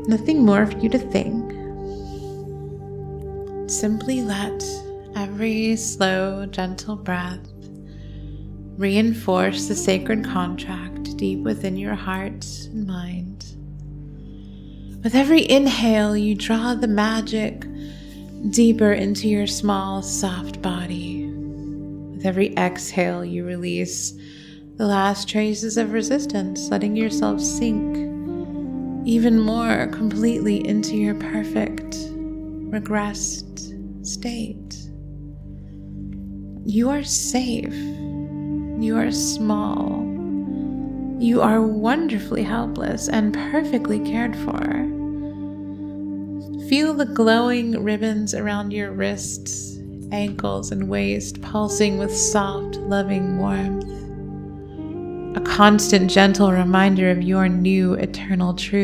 Nothing more for you to think. Simply let every slow, gentle breath reinforce the sacred contract deep within your heart and mind. With every inhale, you draw the magic deeper into your small, soft body. With every exhale, you release the last traces of resistance, letting yourself sink even more completely into your perfect, regressed state. You are safe. You are small. You are wonderfully helpless and perfectly cared for. Feel the glowing ribbons around your wrists, ankles, and waist pulsing with soft, loving warmth. A constant, gentle reminder of your new eternal truth.